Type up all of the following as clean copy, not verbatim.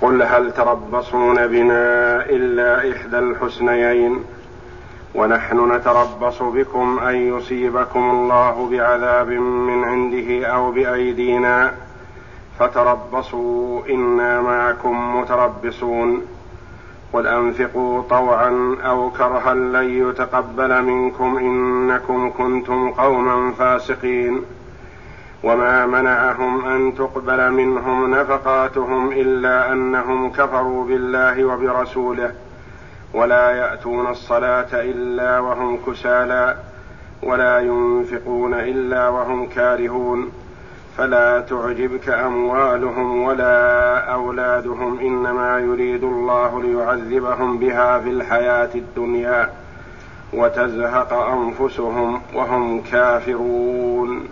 قل هل تربصون بنا إلا إحدى الحسنيين ونحن نتربص بكم أن يصيبكم الله بعذاب من عنده أو بأيدينا فتربصوا إنا معكم متربصون قل أنفقوا طوعا أو كرها لن يتقبل منكم إنكم كنتم قوما فاسقين وما منعهم أن تقبل منهم نفقاتهم إلا أنهم كفروا بالله وبرسوله ولا يأتون الصلاة إلا وهم كسالى ولا ينفقون إلا وهم كارهون فلا تعجبك أموالهم ولا أولادهم إنما يريد الله ليعذبهم بها في الحياة الدنيا وتزهق أنفسهم وهم كافرون.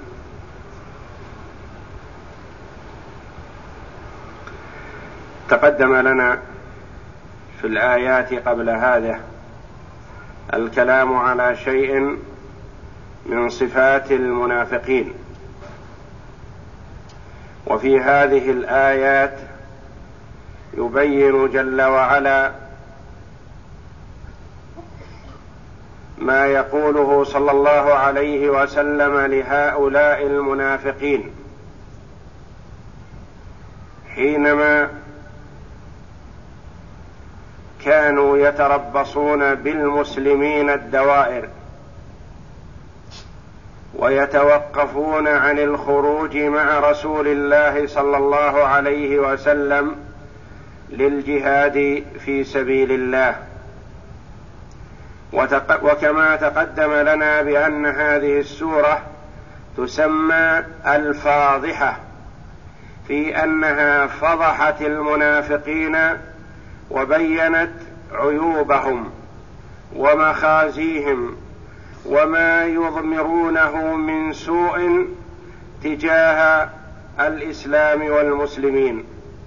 تقدم لنا في الآيات قبل هذا الكلام على شيء من صفات المنافقين، وفي هذه الآيات يبين جل وعلا ما يقوله صلى الله عليه وسلم لهؤلاء المنافقين حينما كانوا يتربصون بالمسلمين الدوائر ويتوقفون عن الخروج مع رسول الله صلى الله عليه وسلم للجهاد في سبيل الله. وكما تقدم لنا بأن هذه السورة تسمى الفاضحة في أنها فضحت المنافقين وبينت عيوبهم ومخازيهم وما يضمرونه من سوء تجاه الإسلام والمسلمين.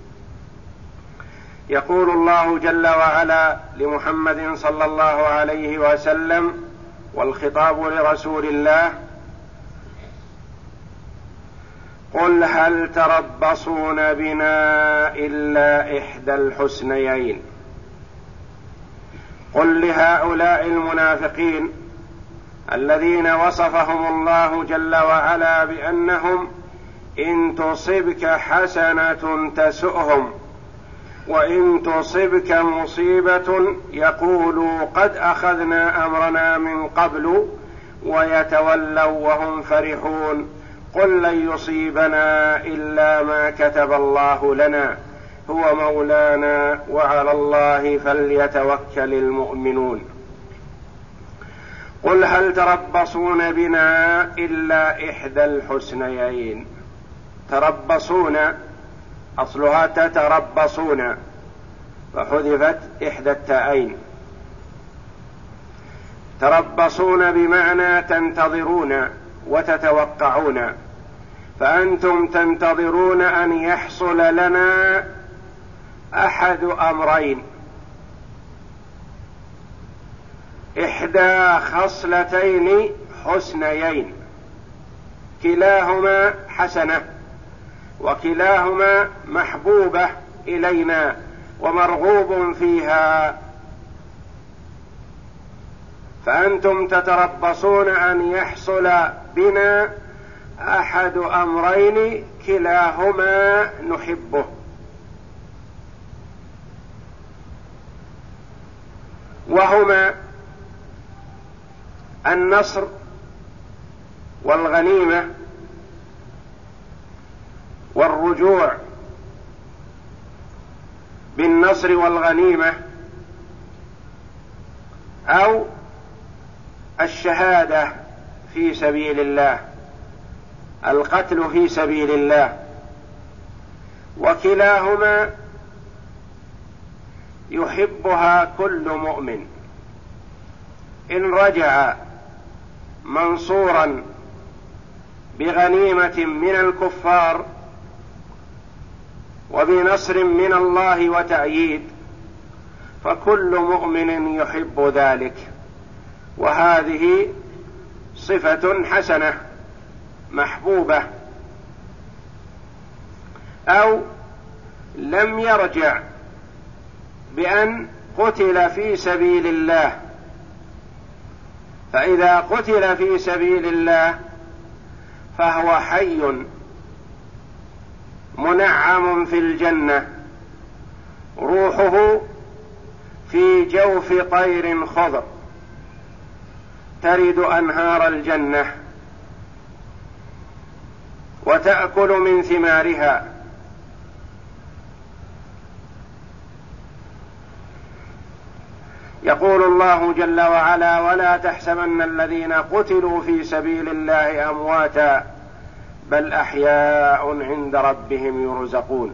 يقول الله جل وعلا لمحمد صلى الله عليه وسلم والخطاب لرسول الله: قل هل تربصون بنا إلا إحدى الحسنيين. قل لهؤلاء المنافقين الذين وصفهم الله جل وعلا بأنهم إن تصبك حسنة تسؤهم وإن تصبك مصيبة يقولوا قد أخذنا أمرنا من قبل ويتولوا وهم فرحون قل لن يصيبنا إلا ما كتب الله لنا هو مولانا وعلى الله فليتوكل المؤمنون. قل هل تربصون بنا إلا إحدى الحسنيين. تربصون أصلها تتربصون فحذفت إحدى التاءين. تربصون بمعنى تنتظرون وتتوقعون، فأنتم تنتظرون أن يحصل لنا أحد أمرين: إحدى خصلتين حسنيين، كلاهما حسنة وكلاهما محبوبة إلينا ومرغوب فيها، فأنتم تتربصون أن يحصل بنا أحد أمرين كلاهما نحبه، وهما النصر والغنيمة والرجوع بالنصر والغنيمة، أو الشهادة في سبيل الله، القتل في سبيل الله. وكلاهما يحبها كل مؤمن إن رجع منصورا بغنيمة من الكفار وبنصر من الله وتأييد، فكل مؤمن يحب ذلك، وهذه صفة حسنة محبوبة. أو لم يرجع بأن قتل في سبيل الله، فإذا قتل في سبيل الله فهو حي منعم في الجنة، روحه في جوف طير خضر ترد أنهار الجنة وتأكل من ثمارها. يقول الله جل وعلا: ولا تحسبن الذين قتلوا في سبيل الله أمواتا بل أحياء عند ربهم يرزقون.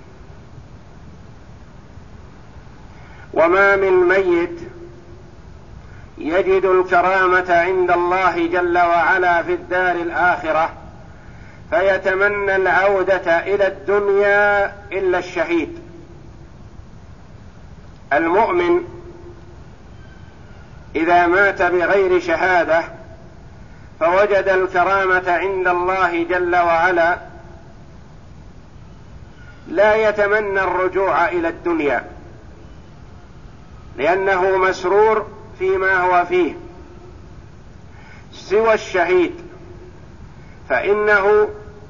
وما من ميت يجد الكرامة عند الله جل وعلا في الدار الآخرة فيتمنى العودة إلى الدنيا إلا الشهيد. المؤمن إذا مات بغير شهادة فوجد الكرامة عند الله جل وعلا لا يتمنى الرجوع إلى الدنيا، لأنه مسرور فيما هو فيه، سوى الشهيد فإنه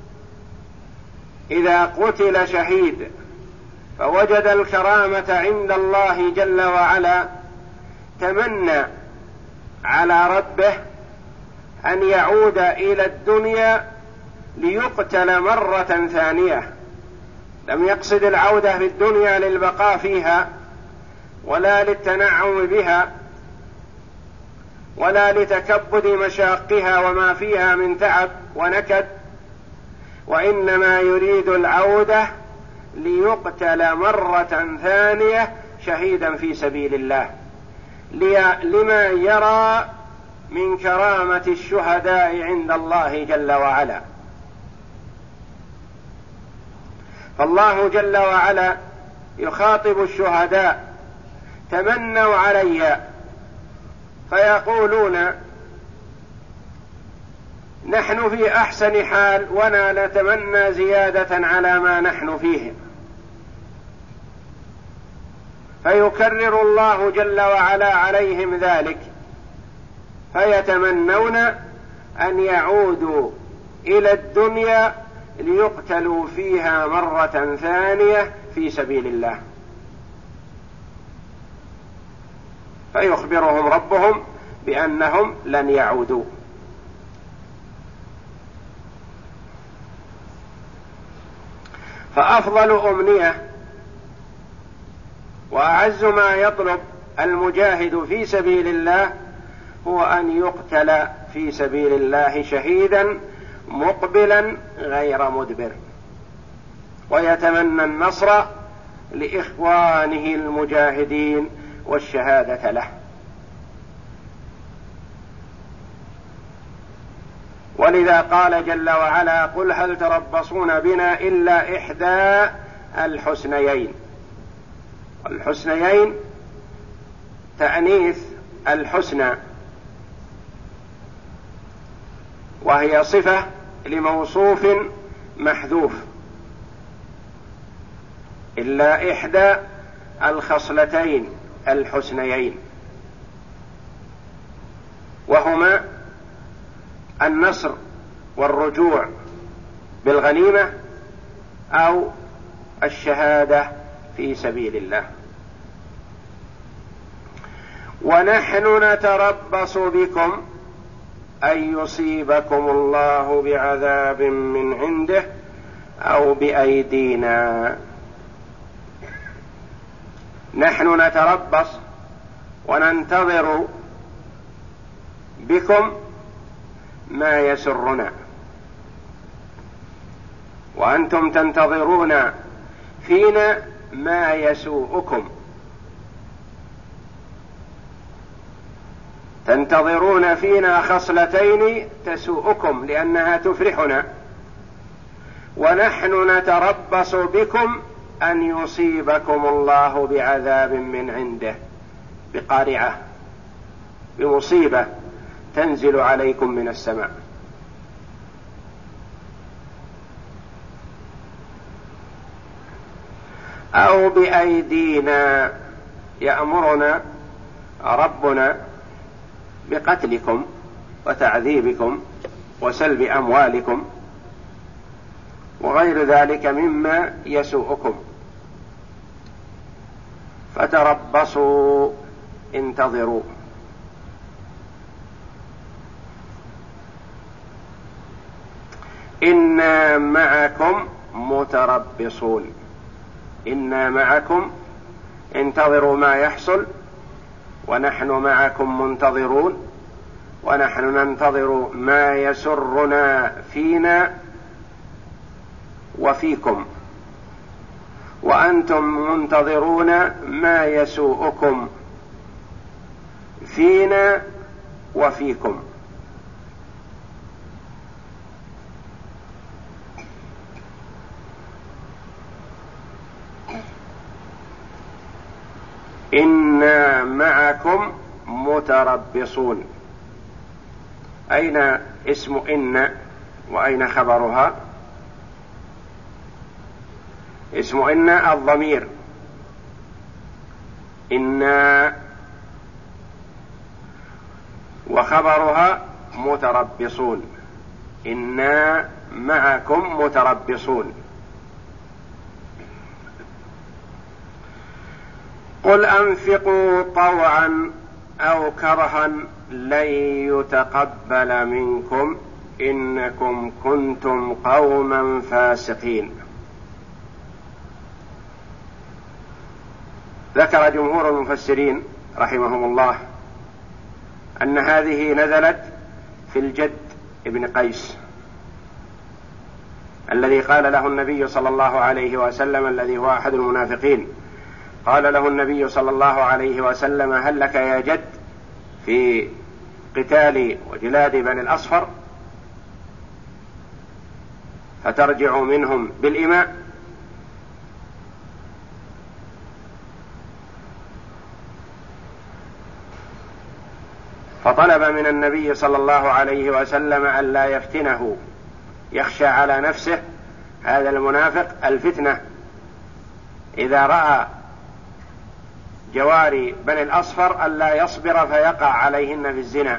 إذا قتل شهيد فوجد الكرامة عند الله جل وعلا تمنى على ربه أن يعود إلى الدنيا ليقتل مرة ثانية. لم يقصد العودة في الدنيا للبقاء فيها ولا للتنعم بها ولا لتكبد مشاقها وما فيها من تعب ونكد، وإنما يريد العودة ليقتل مرة ثانية شهيدا في سبيل الله، لما يرى من كرامة الشهداء عند الله جل وعلا. فالله جل وعلا يخاطب الشهداء: تمنوا علي، فيقولون: نحن في أحسن حال ولا نتمنى زيادة على ما نحن فيه. فيكرر الله جل وعلا عليهم ذلك، فيتمنون أن يعودوا إلى الدنيا ليقتلوا فيها مرة ثانية في سبيل الله. فيخبرهم ربهم بأنهم لن يعودوا. فأفضل أمنية وأعز ما يطلب المجاهد في سبيل الله هو أن يقتل في سبيل الله شهيدا مقبلا غير مدبر، ويتمنى النصر لإخوانه المجاهدين والشهادة له. ولذا قال جل وعلا: قل هل تربصون بنا إلا إحدى الحسنيين. الحسنيين تأنيث الحسنى، وهي صفة لموصوف محذوف، إلا إحدى الخصلتين الحسنيين، وهما النصر والرجوع بالغنيمة أو الشهادة في سبيل الله. ونحن نتربص بكم أن يصيبكم الله بعذاب من عنده أو بأيدينا. نحن نتربص وننتظر بكم ما يسرنا، وأنتم تنتظرون فينا ما يسوءكم. تنتظرون فينا خصلتين تسوءكم لأنها تفرحنا، ونحن نتربص بكم أن يصيبكم الله بعذاب من عنده، بقارعة، بمصيبة تنزل عليكم من السماء. أو بأيدينا، يأمرنا ربنا بقتلكم وتعذيبكم وسلب أموالكم وغير ذلك مما يسوءكم، فتربصوا انتظروا. إنا معكم متربصون، إنا معكم انتظروا ما يحصل، ونحن معكم منتظرون، ونحن ننتظر ما يسرنا فينا وفيكم، وأنتم منتظرون ما يسوءكم فينا وفيكم. إنا معكم متربصون. أين اسم إن وأين خبرها؟ اسم إن الضمير إنا، وخبرها متربصون. إنا معكم متربصون. قل أنفقوا طوعا أو كرها لن يتقبل منكم إنكم كنتم قوما فاسقين. ذكر جمهور المفسرين رحمهم الله أن هذه نزلت في الجد ابن قيس الذي قال له النبي صلى الله عليه وسلم، الذي هو أحد المنافقين، قال له النبي صلى الله عليه وسلم: هل لك يا جد في قتال وجلاد بني الأصفر فترجع منهم بالإماء؟ فطلب من النبي صلى الله عليه وسلم ألا يفتنه، يخشى على نفسه هذا المنافق الفتنة إذا رأى جواري بني الأصفر ألا يصبر فيقع عليهن بالزنا.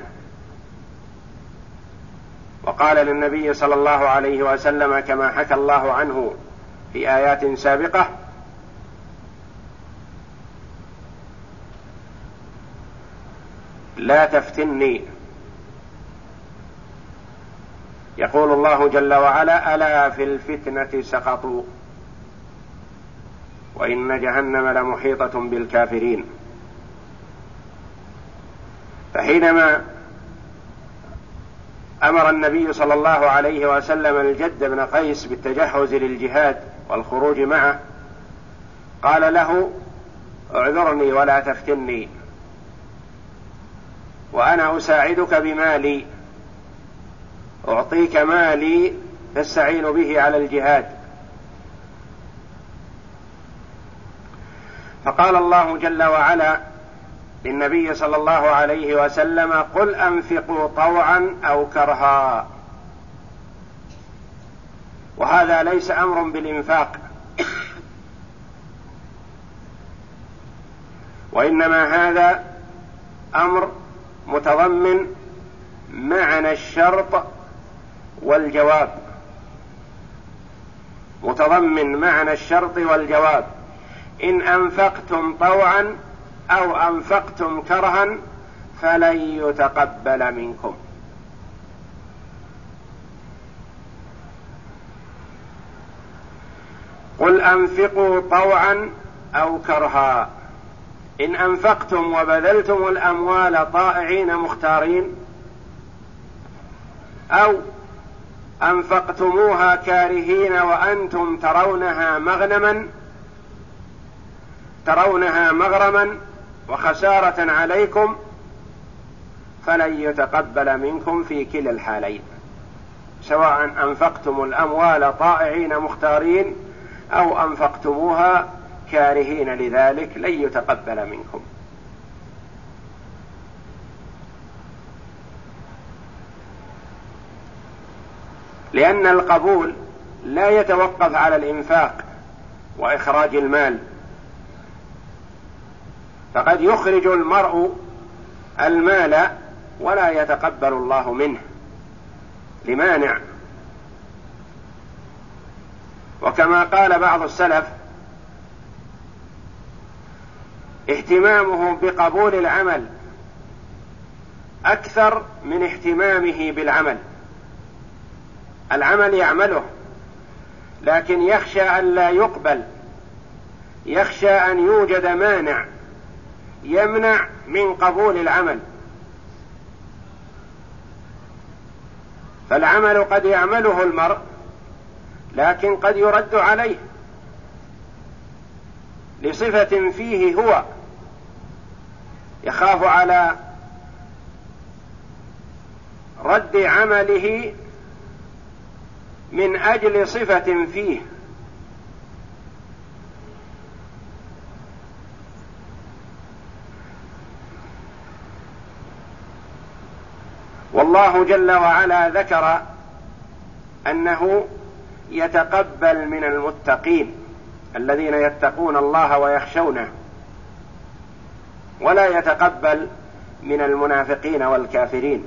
وقال للنبي صلى الله عليه وسلم كما حكى الله عنه في آيات سابقة: لا تفتني. يقول الله جل وعلا: ألا في الفتنة سقطوا وإن جهنم لمحيطة بالكافرين. فحينما أمر النبي صلى الله عليه وسلم الجد بن قيس بالتجهز للجهاد والخروج معه، قال له: اعذرني ولا تفتني، وأنا أساعدك بمالي، أعطيك مالي تستعين به على الجهاد. فقال الله جل وعلا للنبي صلى الله عليه وسلم: قل أنفقوا طوعا أو كرها. وهذا ليس أمر بالإنفاق، وإنما هذا أمر متضمن معنى الشرط والجواب، متضمن معنى الشرط والجواب. إن أنفقتم طوعا أو أنفقتم كرها فلن يتقبل منكم. قل أنفقوا طوعا أو كرها. إن أنفقتم وبذلتم الأموال طائعين مختارين، أو أنفقتموها كارهين وأنتم ترونها مغرما وخسارة عليكم، فلن يتقبل منكم في كلا الحالين، سواء أنفقتم الأموال طائعين مختارين أو أنفقتموها كارهين لذلك، لن يتقبل منكم. لأن القبول لا يتوقف على الإنفاق وإخراج المال، فقد يخرج المرء المال ولا يتقبل الله منه لمانع. وكما قال بعض السلف: اهتمامه بقبول العمل أكثر من اهتمامه بالعمل. العمل يعمله لكن يخشى أن لا يقبل، يخشى أن يوجد مانع يمنع من قبول العمل. فالعمل قد يعمله المرء لكن قد يرد عليه لصفة فيه هو، يخاف على رد عمله من أجل صفة فيه. والله جل وعلا ذكر أنه يتقبل من المتقين الذين يتقون الله ويخشونه، ولا يتقبل من المنافقين والكافرين.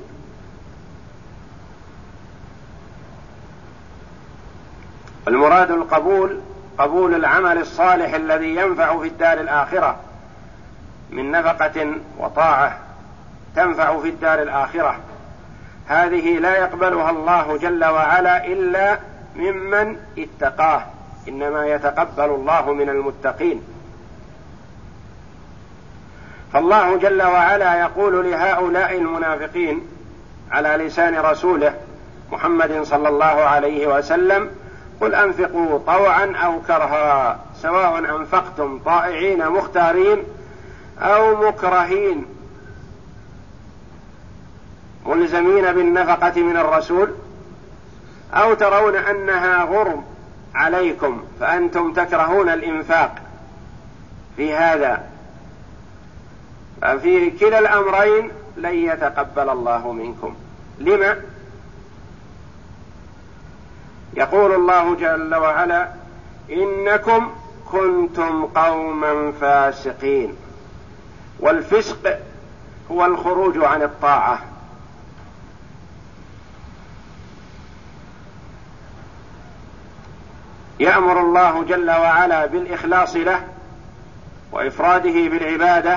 المراد القبول، قبول العمل الصالح الذي ينفع في الدار الآخرة من نفقة وطاعة تنفع في الدار الآخرة، هذه لا يقبلها الله جل وعلا إلا ممن اتقاه، إنما يتقبل الله من المتقين. فالله جل وعلا يقول لهؤلاء المنافقين على لسان رسوله محمد صلى الله عليه وسلم: قل أنفقوا طوعا أو كرها سواء أنفقتم طائعين مختارين أو مكرهين ملزمين بالنفقة من الرسول، أو ترون أنها غرم عليكم فأنتم تكرهون الإنفاق في هذا، ففي كلا الأمرين لن يتقبل الله منكم. لما؟ يقول الله جل وعلا: إنكم كنتم قوما فاسقين. والفسق هو الخروج عن الطاعة. يأمر الله جل وعلا بالإخلاص له وإفراده بالعبادة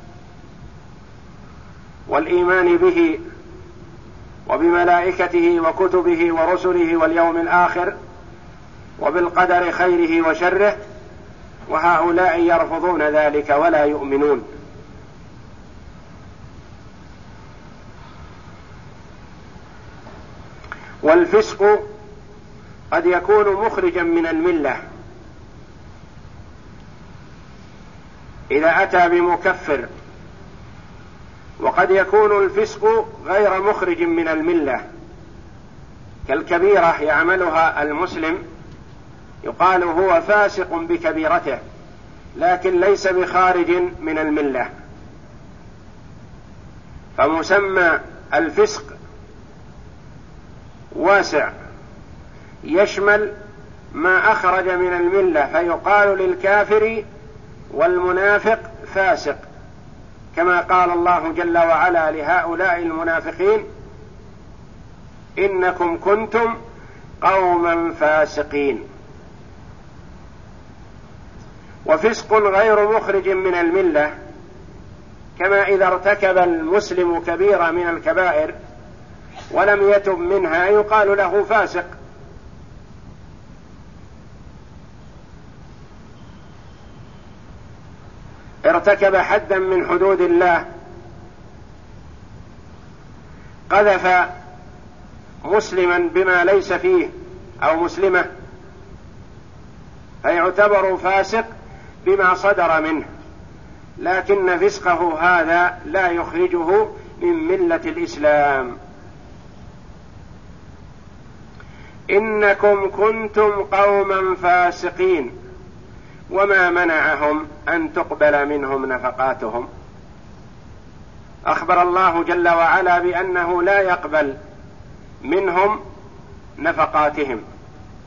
والإيمان به وبملائكته وكتبه ورسله واليوم الآخر وبالقدر خيره وشره، وهؤلاء يرفضون ذلك ولا يؤمنون. والفسق قد يكون مخرجا من الملة إذا أتى بمكفر، وقد يكون الفسق غير مخرج من الملة كالكبيرة يعملها المسلم يقال هو فاسق بكبيرته لكن ليس بخارج من الملة. فمسمى الفسق واسع يشمل ما أخرج من الملة، فيقال للكافر والمنافق فاسق، كما قال الله جل وعلا لهؤلاء المنافقين: إنكم كنتم قوما فاسقين. وفسق غير مخرج من الملة كما إذا ارتكب المسلم كبيرة من الكبائر ولم يتب منها يقال له فاسق. ارتكب حدا من حدود الله، قذف مسلما بما ليس فيه أو مسلمة، فيعتبر فاسق بما صدر منه، لكن فسقه هذا لا يخرجه من ملة الإسلام. إنكم كنتم قوما فاسقين وما منعهم أن تقبل منهم نفقاتهم. أخبر الله جل وعلا بأنه لا يقبل منهم نفقاتهم،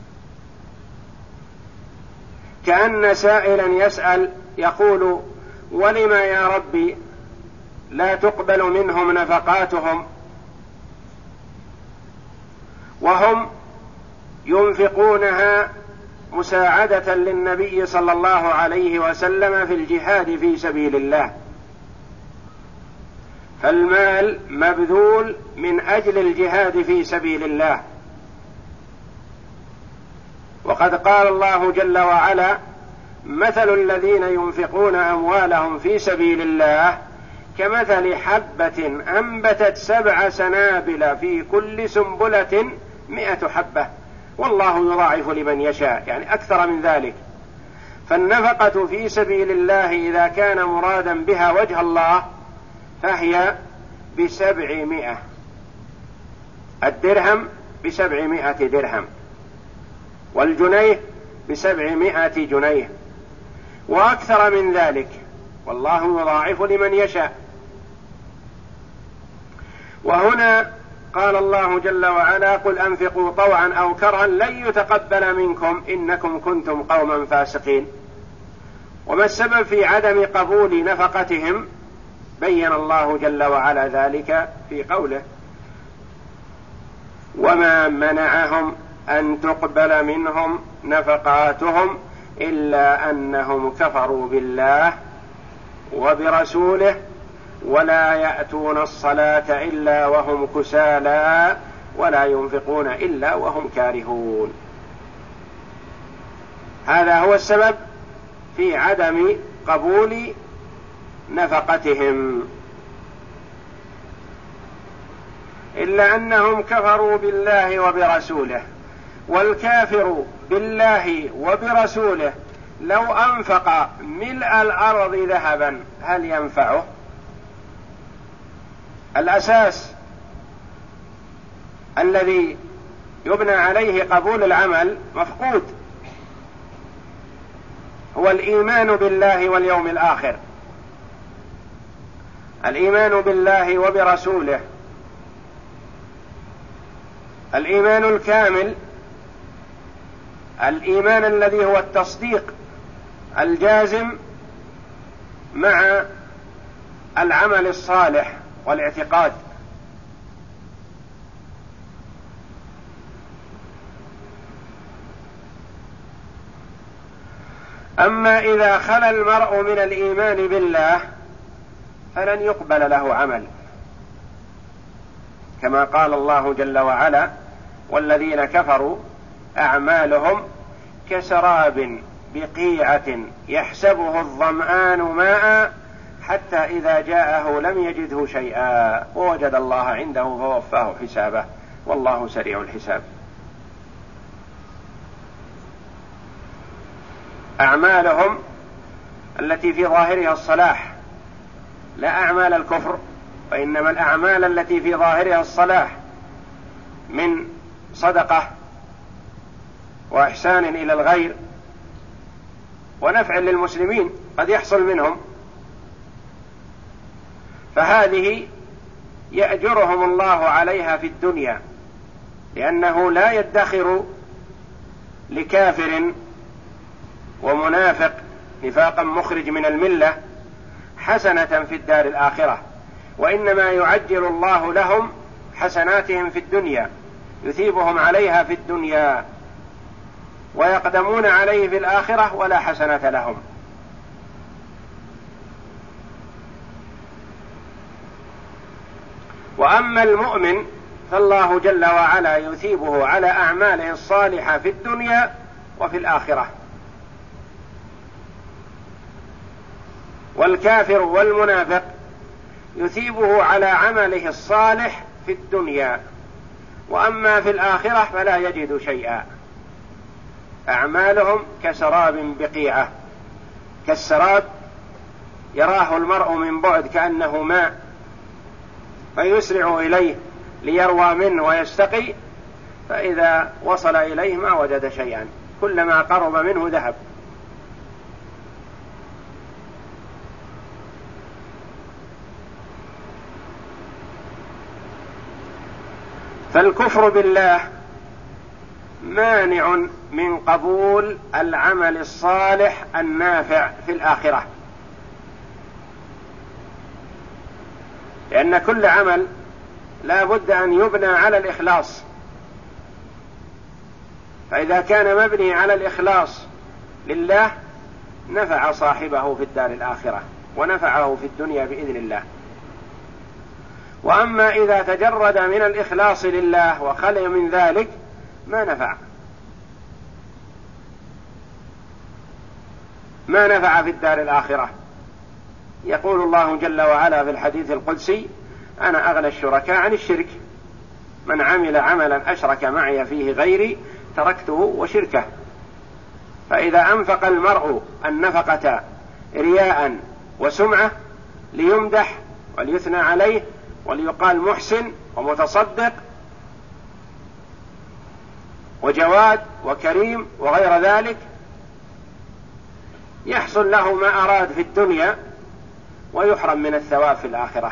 كأن سائلا يسأل يقول: ولم يا ربي لا تقبل منهم نفقاتهم وهم ينفقونها مساعدة للنبي صلى الله عليه وسلم في الجهاد في سبيل الله، فالمال مبذول من أجل الجهاد في سبيل الله. وقد قال الله جل وعلا: مثل الذين ينفقون أموالهم في سبيل الله كمثل حبة أنبتت 7 سنابل في كل سنبلة 100 حبة والله يضاعف لمن يشاء، يعني أكثر من ذلك. فالنفقة في سبيل الله إذا كان مرادا بها وجه الله فهي ب700، الدرهم ب700 درهم، والجنيه ب700 جنيه، وأكثر من ذلك، والله يضاعف لمن يشاء. وهنا قال الله جل وعلا: قل أنفقوا طوعا أو كرها لن يتقبل منكم إنكم كنتم قوما فاسقين. وما السبب في عدم قبول نفقتهم؟ بين الله جل وعلا ذلك في قوله: وما منعهم أن تقبل منهم نفقاتهم إلا أنهم كفروا بالله وبرسوله ولا يأتون الصلاة إلا وهم كسالى ولا ينفقون إلا وهم كارهون. هذا هو السبب في عدم قبول نفقتهم، إلا أنهم كفروا بالله وبرسوله. والكافر بالله وبرسوله لو أنفق ملء الأرض ذهبا هل ينفعه؟ الأساس الذي يبنى عليه قبول العمل مفقود، هو الإيمان بالله واليوم الآخر، الإيمان بالله وبرسوله، الإيمان الكامل، الإيمان الذي هو التصديق الجازم مع العمل الصالح والاعتقاد. أما إذا خلا المرء من الإيمان بالله فلن يقبل له عمل، كما قال الله جل وعلا: والذين كفروا أعمالهم كسراب بقيعة يحسبه الظمآن ماء حتى إذا جاءه لم يجده شيئا ووجد الله عنده فوفاه حسابه والله سريع الحساب. أعمالهم التي في ظاهرها الصلاح، لا أعمال الكفر، وإنما الأعمال التي في ظاهرها الصلاح من صدقة وإحسان إلى الغير ونفع للمسلمين قد يحصل منهم، فهذه يأجرهم الله عليها في الدنيا، لأنه لا يدخر لكافر ومنافق نفاقا مخرج من الملة حسنة في الدار الآخرة، وإنما يعجل الله لهم حسناتهم في الدنيا، يثيبهم عليها في الدنيا ويقدمون عليه في الآخرة ولا حسنة لهم. وأما المؤمن فالله جل وعلا يثيبه على أعماله الصالحة في الدنيا وفي الآخرة. والكافر والمنافق يثيبه على عمله الصالح في الدنيا، وأما في الآخرة فلا يجد شيئا. أعمالهم كسراب بقيعة، كالسراب يراه المرء من بعد كأنه ماء فيسرع إليه ليروى منه ويستقي، فإذا وصل إليه ما وجد شيئا، كلما قرب منه ذهب. فالكفر بالله مانع من قبول العمل الصالح النافع في الآخرة، لأن كل عمل لا بد أن يبنى على الإخلاص، فإذا كان مبني على الإخلاص لله نفع صاحبه في الدار الآخرة ونفعه في الدنيا بإذن الله. وأما إذا تجرد من الإخلاص لله وخلي من ذلك ما نفع في الدار الآخرة. يقول الله جل وعلا في الحديث القدسي: أنا أغنى الشركاء عن الشرك، من عمل عملا أشرك معي فيه غيري تركته وشركه. فإذا أنفق المرء النفقة رياء وسمعة ليمدح وليثنى عليه وليقال محسن ومتصدق وجواد وكريم وغير ذلك، يحصل له ما أراد في الدنيا ويحرم من الثواب في الآخرة.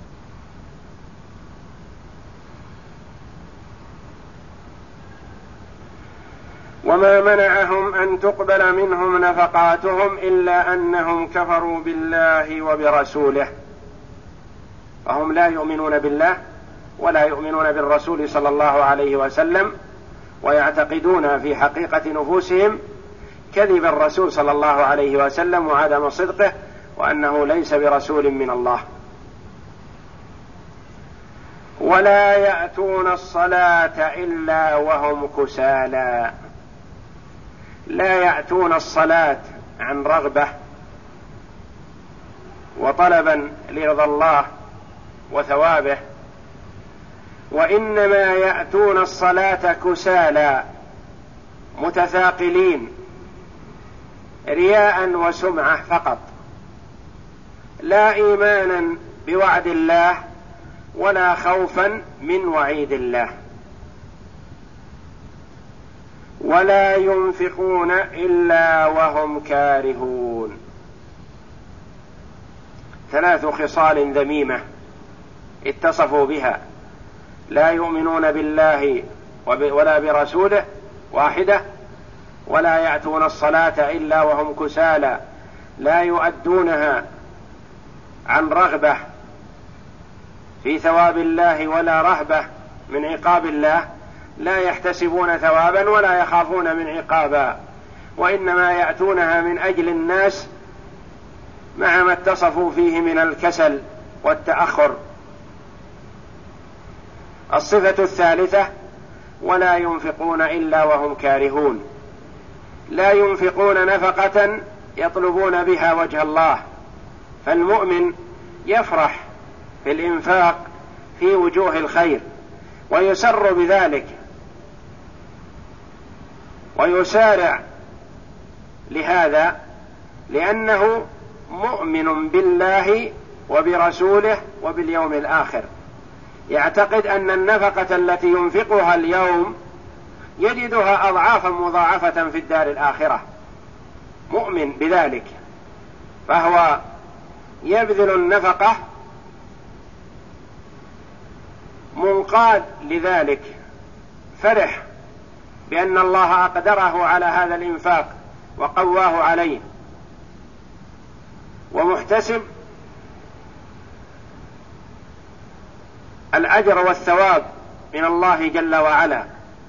وما منعهم أن تقبل منهم نفقاتهم إلا أنهم كفروا بالله وبرسوله، فهم لا يؤمنون بالله ولا يؤمنون بالرسول صلى الله عليه وسلم، ويعتقدون في حقيقة نفوسهم كذب الرسول صلى الله عليه وسلم وعدم صدقه، وأنه ليس برسول من الله. ولا يأتون الصلاة إلا وهم كسالى، لا يأتون الصلاة عن رغبة وطلبا لرضا الله وثوابه، وإنما يأتون الصلاة كسالى متثاقلين رياء وسمعة فقط، لا إيمانا بوعد الله ولا خوفا من وعيد الله. ولا ينفقون إلا وهم كارهون. 3 خصال ذميمة اتصفوا بها: لا يؤمنون بالله ولا برسوله واحدة، ولا يأتون الصلاة إلا وهم كسالى لا يؤدونها عن رغبة في ثواب الله ولا رهبة من عقاب الله، لا يحتسبون ثوابا ولا يخافون من عقابا، وإنما يأتونها من أجل الناس مع ما اتصفوا فيه من الكسل والتأخر. الصفة الثالثة: ولا ينفقون إلا وهم كارهون، لا ينفقون نفقة يطلبون بها وجه الله. فالمؤمن يفرح في الإنفاق في وجوه الخير ويسر بذلك ويسارع لهذا، لأنه مؤمن بالله وبرسوله وباليوم الآخر، يعتقد أن النفقة التي ينفقها اليوم يجدها أضعافا مضاعفة في الدار الآخرة، مؤمن بذلك، فهو يبذل النفقة منقاد لذلك، فرح بأن الله أقدره على هذا الإنفاق وقواه عليه، ومحتسب الأجر والثواب من الله جل وعلا،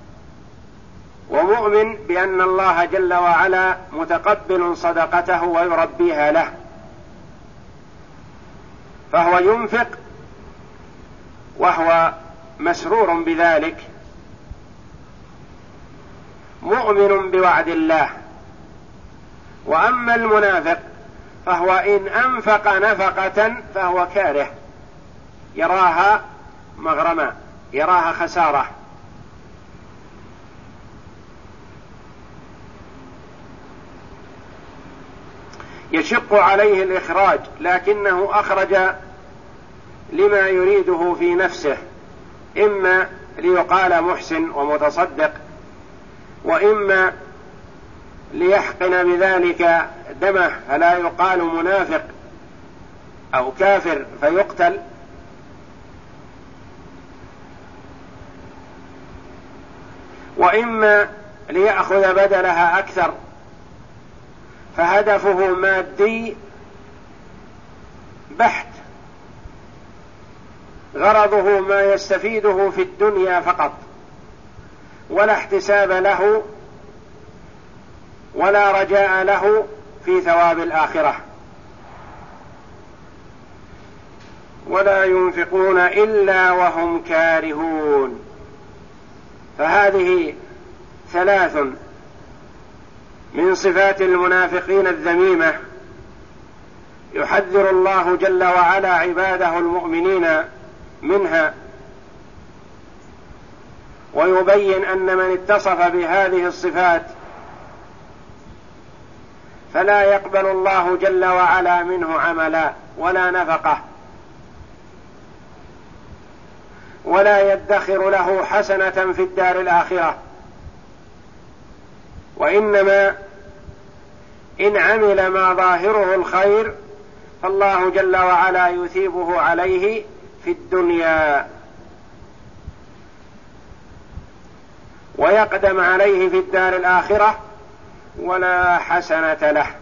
ومؤمن بأن الله جل وعلا متقبل صدقته ويربيها له، فهو ينفق وهو مسرور بذلك، مؤمن بوعد الله. وأما المنافق فهو إن أنفق نفقة فهو كاره، يراها مغرمة، يراها خسارة. يشق عليه الإخراج، لكنه أخرج لما يريده في نفسه، إما ليقال محسن ومتصدق، وإما ليحقن بذلك دمه فلا يقال منافق أو كافر فيقتل، وإما ليأخذ بدلها أكثر، فهدفه مادي بحت غرضه ما يستفيده في الدنيا فقط، ولا احتساب له ولا رجاء له في ثواب الآخرة، ولا ينفقون إلا وهم كارهون. فهذه ثلاث من صفات المنافقين الذميمة يحذر الله جل وعلا عباده المؤمنين منها، ويبين أن من اتصف بهذه الصفات فلا يقبل الله جل وعلا منه عملا ولا نفقه، ولا يدخر له حسنة في الدار الآخرة، وإنما إن عمل ما ظاهره الخير فالله جل وعلا يثيبه عليه في الدنيا ويقدم عليه في الدار الآخرة ولا حسنة له.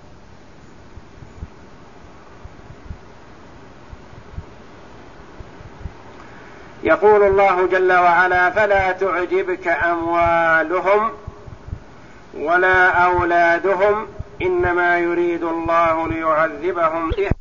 يقول الله جل وعلا: فلا تعجبك أموالهم ولا أولادهم إنما يريد الله ليعذبهم بها